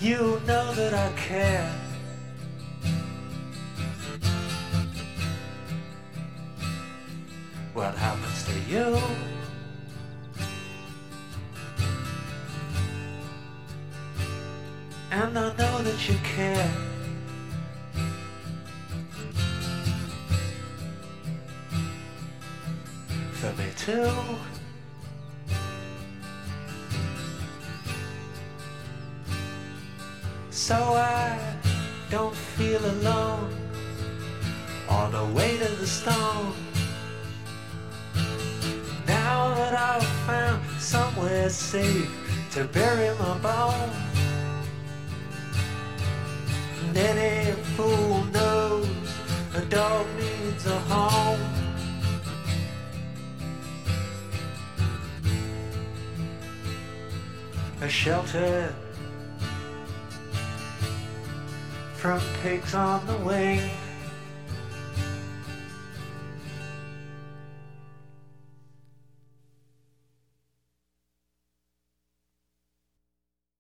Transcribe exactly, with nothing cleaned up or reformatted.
You know that I care. What happens to you? And I know that you care. For me too. So I don't feel alone on the way to the stone. Now that I've found somewhere safe to bury my bones, and any fool knows a dog needs a home. A shelter from pigs on the wing.